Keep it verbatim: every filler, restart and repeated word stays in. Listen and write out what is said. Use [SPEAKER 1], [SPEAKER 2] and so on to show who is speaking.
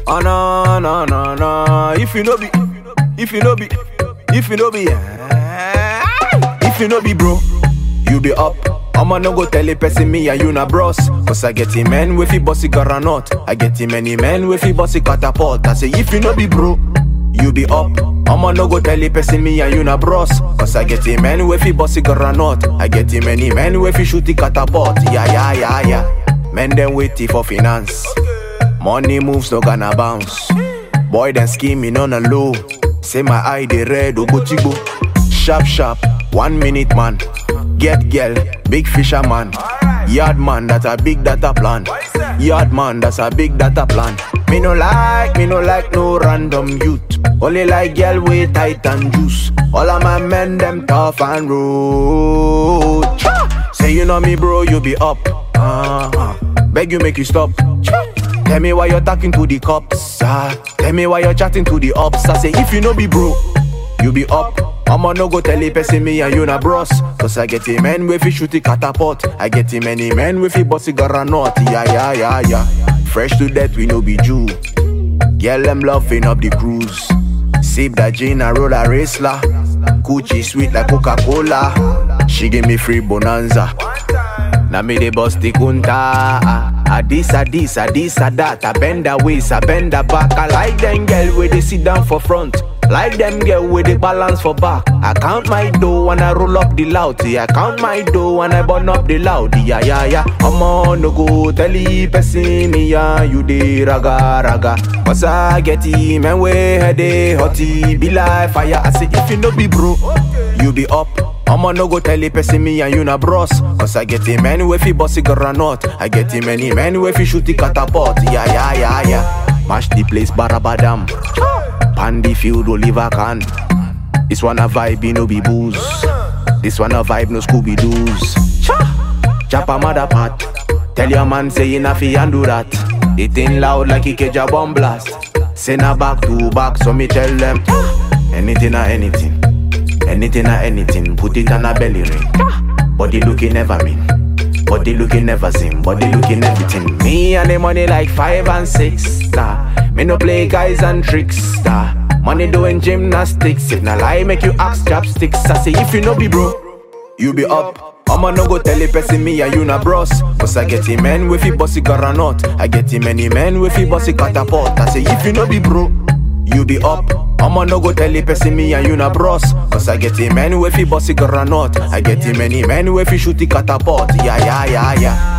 [SPEAKER 1] Oh no, no, no, no. If you know be, if you know be, if you know be, yeah. If you know be bro, you be up. I'ma no go tell a person me and you na bros. Cause I get him men with he bossy garanot. I get him many men with he bossy catapult. I say if you know be bro, you be up. I'ma no go tell a person me and you na bros. Cause I get him men with he bossy garanot. I get him many men with he shooty catapult. Yeah, yeah, yeah, yeah. Men them waiting for finance. Money moves no gonna bounce. Boy then scheming on a low. Say my eye they red ogotigo. Sharp sharp, one minute man. Get girl, big fisherman. Yard man, that's a big data plan. Yard man, that's a big data plan. Me no like, me no like no random youth. Only like girl with tight and juice. All of my men them tough and rude. Say you know me bro, you be up. Uh-huh. Beg you make you stop. Tell me why you're talking to the cops. Uh, tell me why you're chatting to the ops. I say if you know be bro, you be up. I'ma no go tell a person me and you na bros. Cause I get a man with he shooty catapult. I get him many men with he bossy garanot. Yeah, yeah, yeah, yeah. Fresh to death, we no be Jew. Girl, them loving up the cruise. Sip that gin and roll a Raceler. Coochie sweet like Coca-Cola. She give me free bonanza. Now me the boss the kunta. A this, a this, a this, a that. I bend the waist, I bend the back. I like them girl where they sit down for front. Like them girl with the balance for back. I count my dough when I roll up the loud. I count my dough when I burn up the loud. Yeah, yeah, yeah. I'ma no go tell the person me yeah, you the raga raga. Cause I get him and we head a hotty. Be like fire. I say if you no be bro, you be up. I'ma no go tell the person me and you na bros. Cause I get him man with he bossy garanot. I get him many men with he shooty catapult. Yeah, yeah, yeah, yeah. Mash the place barabadam. Pan the field Oliver can. This one a vibe, no be booze. This one a vibe, no Scooby Doos. Chop a mother pot. Tell your man say you na fi and do that. It ain't loud like he catch a bomb blast. Send a back to back, so me tell them anything or anything, anything or anything. Put it on a belly ring. Body looking never mean. Body looking never seen. Body looking everything. Me and the money like five and six. Star. Me no play guys and tricks, star. Money doing gymnastics. If na lie, make you ask chopsticks. I say if you no be bro, you be up. I'ma no go tell a person me and you na bros. Cause I get him men with he bossy garanot. I get him many men with he bossy catapult. I say if you no be bro, you be up. I'ma no go tell a person me and you na bros. Cause I get him men with he bossy garanot. I get him many men with he shooty catapult. Yeah, yeah, yeah, yeah.